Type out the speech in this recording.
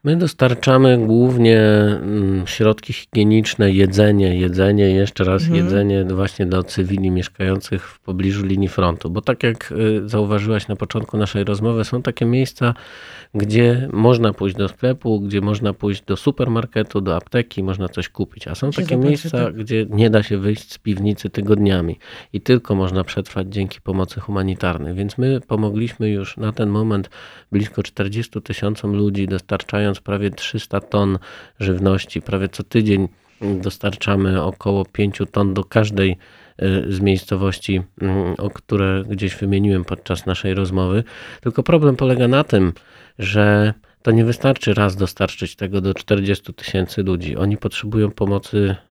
My dostarczamy głównie środki higieniczne, jedzenie, jeszcze raz jedzenie właśnie dla cywili mieszkających w pobliżu linii frontu. Bo tak jak zauważyłaś na początku naszej rozmowy, są takie miejsca, gdzie można pójść do sklepu, gdzie można pójść do supermarketu, do apteki, można coś kupić. A są takie miejsca, gdzie nie da się wyjść z piwnicy tygodniami i tylko można przetrwać dzięki pomocy humanitarnej. Więc my pomogliśmy już na ten moment blisko 40 000 ludzi, dostarczając prawie 300 ton żywności. Prawie co tydzień dostarczamy około 5 ton do każdej z miejscowości, o które gdzieś wymieniłem podczas naszej rozmowy. Tylko problem polega na tym, że to nie wystarczy raz dostarczyć tego do 40 000 ludzi. Oni potrzebują pomocy